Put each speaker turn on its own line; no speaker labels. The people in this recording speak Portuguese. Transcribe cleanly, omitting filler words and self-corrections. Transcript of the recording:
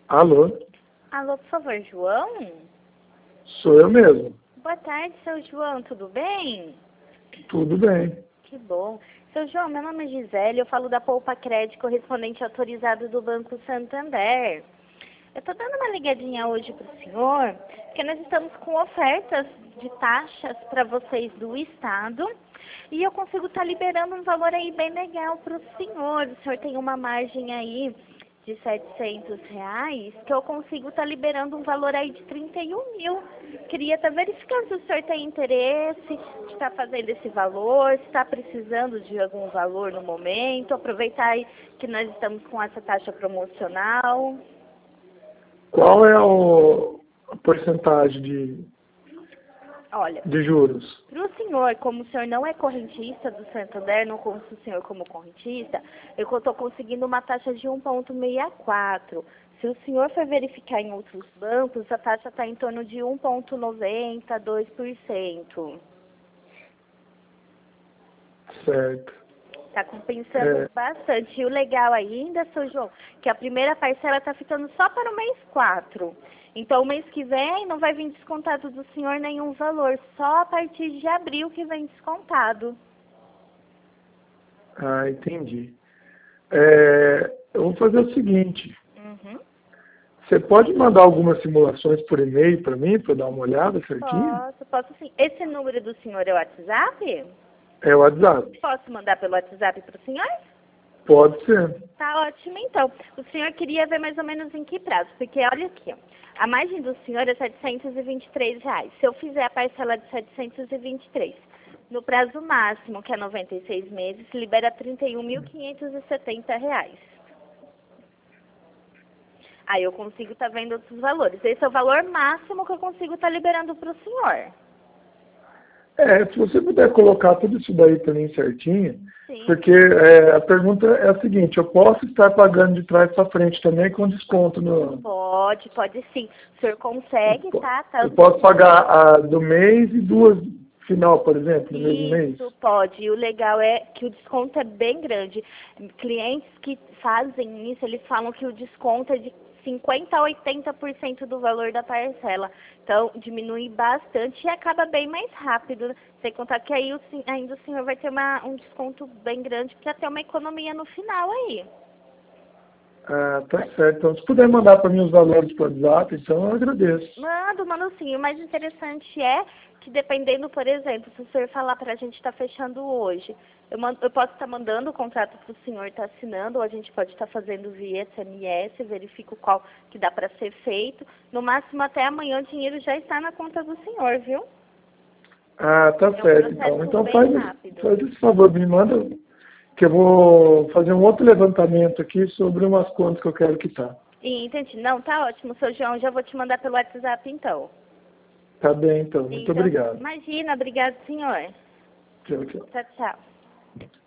Alô?
Alô, por favor, João?
Sou eu mesmo.
Boa tarde, seu João, tudo bem?
Tudo bem.
Que bom. Seu João, meu nome é Gisele, eu falo da Poupa Crédito, correspondente autorizado do Banco Santander. Eu estou dando uma ligadinha hoje para o senhor, porque nós estamos com ofertas de taxas para vocês do Estado e eu consigo estar liberando um valor aí bem legal para o senhor. O senhor tem uma margem aí de R$ 700, que eu consigo estar liberando um valor aí de 31 mil. Queria estar verificando se o senhor tem interesse de estar fazendo esse valor, se está precisando de algum valor no momento, aproveitar aí que nós estamos com essa taxa promocional.
Qual é a porcentagem
Olha,
de juros?
para o senhor, como o senhor não é correntista do Santander, não consta o senhor como correntista, eu estou conseguindo uma taxa de 1,64. Se o senhor for verificar em outros bancos, a taxa está em torno de 1,90, 2%.
Certo.
Está compensando bastante. E o legal ainda, seu João, que a primeira parcela está ficando só para o mês 4. Então, o mês que vem não vai vir descontado do senhor nenhum valor. Só a partir de abril que vem descontado.
Ah, entendi. Eu vou fazer o seguinte.
Uhum.
Você pode mandar algumas simulações por e-mail para mim, para eu dar uma olhada certinho?
Posso sim. Esse número do senhor é o WhatsApp?
É o WhatsApp.
Posso mandar pelo WhatsApp para o senhor?
Pode ser.
Tá ótimo, então. O senhor queria ver mais ou menos em que prazo? Porque olha aqui, ó. A margem do senhor é R$ 723. Se eu fizer a parcela de 723, no prazo máximo, que é 96 meses, libera R$ 31.570. Aí eu consigo estar vendo outros valores. Esse é o valor máximo que eu consigo estar liberando para o senhor.
Se você puder colocar tudo isso daí para mim certinho,
Sim.
porque a pergunta é a seguinte, eu posso estar pagando de trás para frente também com desconto no...
Pode sim. O senhor consegue, tá?
Eu posso pagar a do mês e duas final, por exemplo, no mesmo mês?
Isso, pode. E o legal é que o desconto é bem grande. Clientes que fazem isso, eles falam que o desconto é de 50% a 80% do valor da parcela. Então, diminui bastante e acaba bem mais rápido. Sem contar que aí ainda o senhor vai ter um desconto bem grande, que até uma economia no final aí.
Ah, tá certo. Então, se puder mandar para mim os valores para o WhatsApp, então eu agradeço.
Mando sim. O mais interessante é que dependendo, por exemplo, se o senhor falar para a gente estar fechando hoje, eu posso estar mandando o contrato para o senhor estar assinando, ou a gente pode estar fazendo via SMS, verifico qual que dá para ser feito. No máximo até amanhã o dinheiro já está na conta do senhor, viu?
Ah, tá certo. Então faz esse favor, me manda, que eu vou fazer um outro levantamento aqui sobre umas contas que eu quero quitar.
Entendi. Não, tá ótimo, seu João. Já vou te mandar pelo WhatsApp, então.
Tá bem, então. Muito obrigado.
Imagina, obrigado, senhor.
Tchau, tchau.
Tchau, tchau.